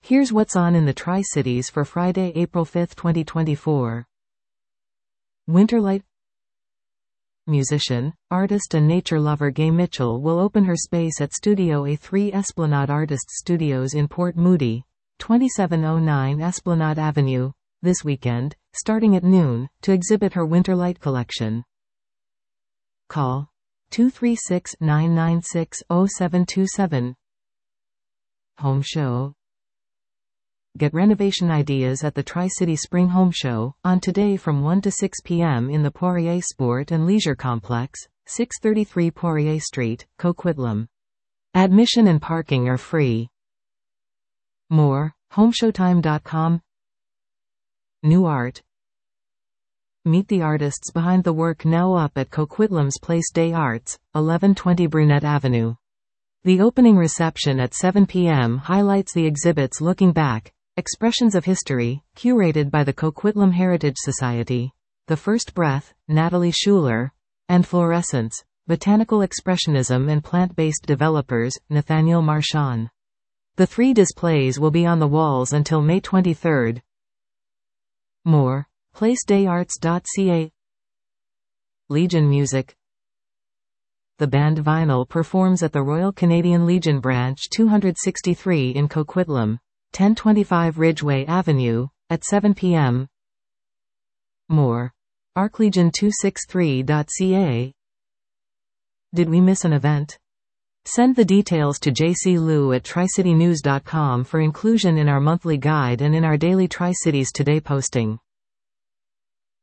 Here's what's on in the Tri-Cities for Friday, April 5, 2024. Winterlight. Musician, artist and nature lover Gay Mitchell will open her space at Studio A3 Esplanade Artists Studios in Port Moody, 2709 Esplanade Avenue, this weekend, starting at noon, to exhibit her Winterlight collection. Call 236-996-0727. Home Show. Get renovation ideas at the Tri-City Spring Home Show, on today from 1 to 6 p.m. in the Poirier Sport and Leisure Complex, 633 Poirier Street, Coquitlam. Admission and parking are free. More, homeshowtime.com. New art. Meet the artists behind the work now up at Coquitlam's Place des Arts, 1120 Brunette Avenue. The opening reception at 7 p.m. highlights the exhibits Looking Back, Expressions of History, curated by the Coquitlam Heritage Society, The First Breath, Natalie Schuler, and Fluorescence, Botanical Expressionism and Plant-Based Developers, Nathaniel Marchand. The 3 displays will be on the walls until May 23. More, placedesarts.ca. Legion Music. The band Vinyl performs at the Royal Canadian Legion Branch 263 in Coquitlam, 1025 Ridgeway Avenue, at 7 p.m. More, arclegion263.ca. Did we miss an event? Send the details to jclou at tricitynews.com for inclusion in our monthly guide and in our daily Tri-Cities Today posting.